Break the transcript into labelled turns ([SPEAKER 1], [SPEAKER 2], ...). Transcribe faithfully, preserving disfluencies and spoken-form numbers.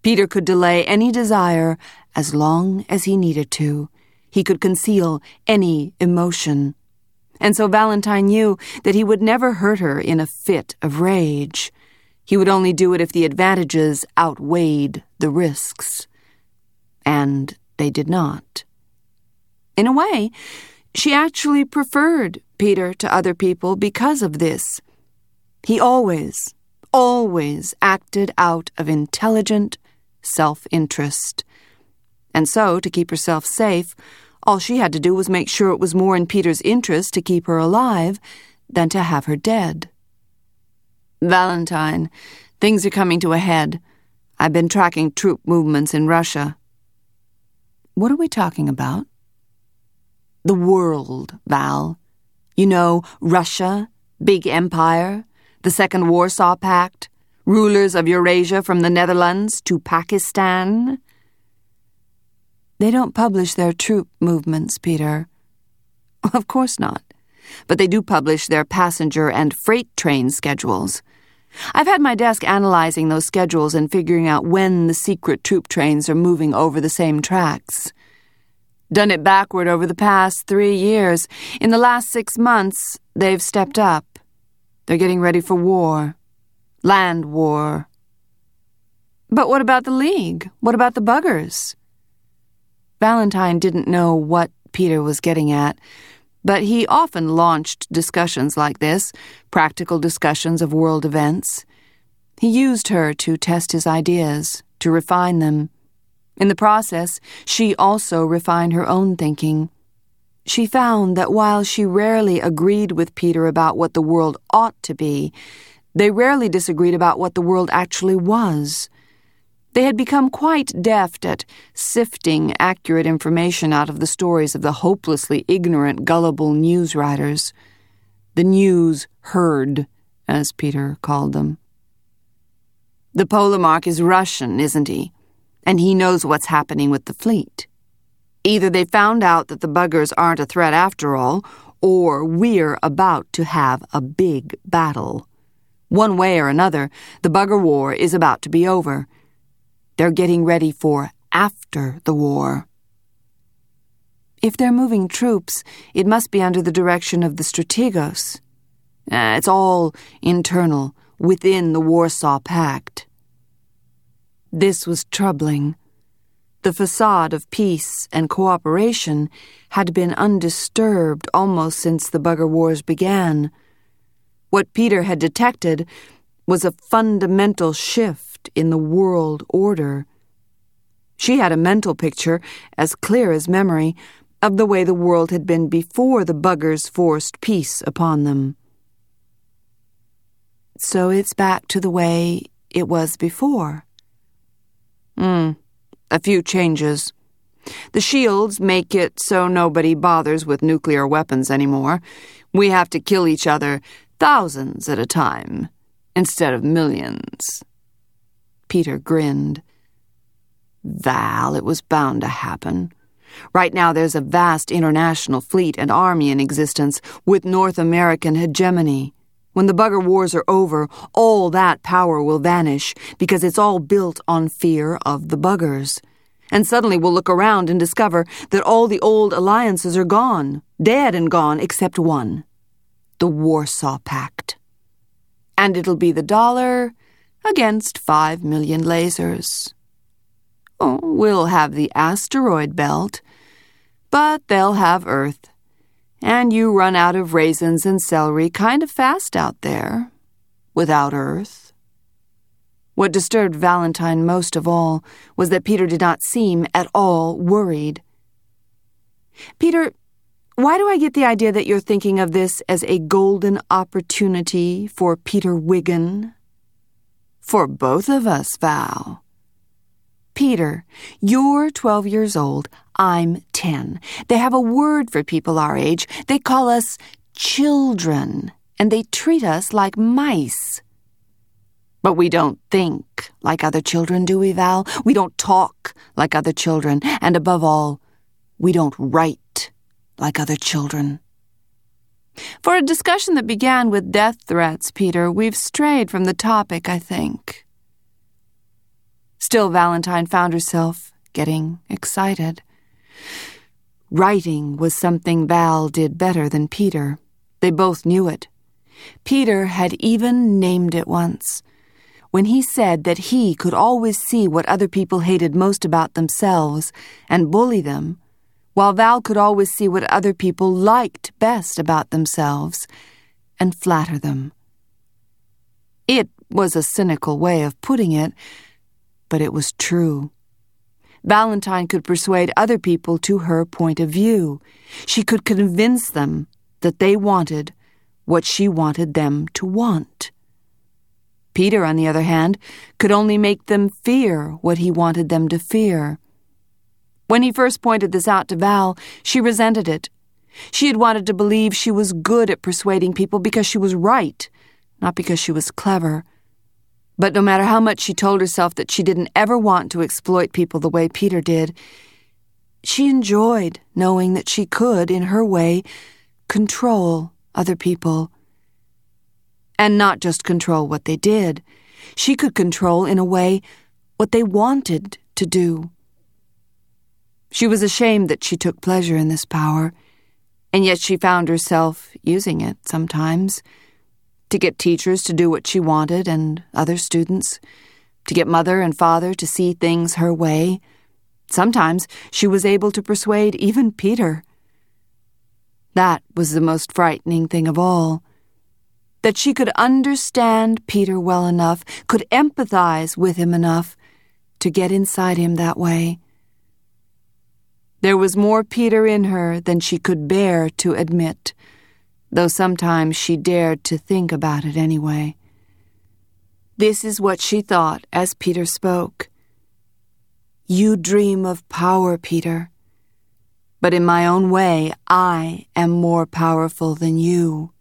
[SPEAKER 1] Peter could delay any desire as long as he needed to. He could conceal any emotion. And so Valentine knew that he would never hurt her in a fit of rage. He would only do it if the advantages outweighed the risks. And they did not. In a way, she actually preferred Peter to other people because of this. He always, always acted out of intelligent self-interest. And so, to keep herself safe, all she had to do was make sure it was more in Peter's interest to keep her alive than to have her dead. Valentine, things are coming to a head. I've been tracking troop movements in Russia. What are we talking about? The world, Val. You know, Russia, big empire, the Second Warsaw Pact, rulers of Eurasia from the Netherlands to Pakistan. They don't publish their troop movements, Peter. Of course not. But they do publish their passenger and freight train schedules. I've had my desk analyzing those schedules and figuring out when the secret troop trains are moving over the same tracks. Done it backward over the past three years. In the last six months, they've stepped up. They're getting ready for war. Land war. But what about the League? What about the buggers? Valentine didn't know what Peter was getting at, but he often launched discussions like this, practical discussions of world events. He used her to test his ideas, to refine them. In the process, she also refined her own thinking. She found that while she rarely agreed with Peter about what the world ought to be, they rarely disagreed about what the world actually was. They had become quite deft at sifting accurate information out of the stories of the hopelessly ignorant, gullible news writers. The news herd, as Peter called them. The Polemarch is Russian, isn't he? And he knows what's happening with the fleet. Either they found out that the buggers aren't a threat after all, or we're about to have a big battle. One way or another, the bugger war is about to be over. They're getting ready for after the war. If they're moving troops, it must be under the direction of the Strategos. Uh, it's all internal, within the Warsaw Pact. This was troubling. The facade of peace and cooperation had been undisturbed almost since the bugger wars began. What Peter had detected was a fundamental shift in the world order. She had a mental picture, as clear as memory, of the way the world had been before the buggers forced peace upon them. So it's back to the way it was before. Hmm, a few changes. The shields make it so nobody bothers with nuclear weapons anymore. We have to kill each other thousands at a time, instead of millions. Peter grinned. Val, it was bound to happen. Right now there's a vast international fleet and army in existence with North American hegemony. When the bugger wars are over, all that power will vanish because it's all built on fear of the buggers. And suddenly we'll look around and discover that all the old alliances are gone, dead and gone except one, the Warsaw Pact. And it'll be the dollar against five million lasers. Oh, we'll have the asteroid belt, but they'll have Earth. And you run out of raisins and celery kind of fast out there, without Earth. What disturbed Valentine most of all was that Peter did not seem at all worried. Peter, why do I get the idea that you're thinking of this as a golden opportunity for Peter Wiggin? For both of us, Val. Peter, you're twelve years old, I'm ten. They have a word for people our age. They call us children, and they treat us like mice. But we don't think like other children, do we, Val? We don't talk like other children, and above all, we don't write like other children. For a discussion that began with death threats, Peter, we've strayed from the topic, I think. Still, Valentine found herself getting excited. Writing was something Val did better than Peter. They both knew it. Peter had even named it once, when he said that he could always see what other people hated most about themselves and bully them, while Val could always see what other people liked best about themselves and flatter them. It was a cynical way of putting it, but it was true. Valentine could persuade other people to her point of view. She could convince them that they wanted what she wanted them to want. Peter, on the other hand, could only make them fear what he wanted them to fear. When he first pointed this out to Val, she resented it. She had wanted to believe she was good at persuading people because she was right, not because she was clever. But no matter how much she told herself that she didn't ever want to exploit people the way Peter did, she enjoyed knowing that she could, in her way, control other people. And not just control what they did. She could control, in a way, what they wanted to do. She was ashamed that she took pleasure in this power, and yet she found herself using it sometimes, to get teachers to do what she wanted and other students, to get mother and father to see things her way. Sometimes she was able to persuade even Peter. That was the most frightening thing of all, that she could understand Peter well enough, could empathize with him enough to get inside him that way. There was more Peter in her than she could bear to admit, though sometimes she dared to think about it anyway. This is what she thought as Peter spoke. "You dream of power, Peter, but in my own way I am more powerful than you."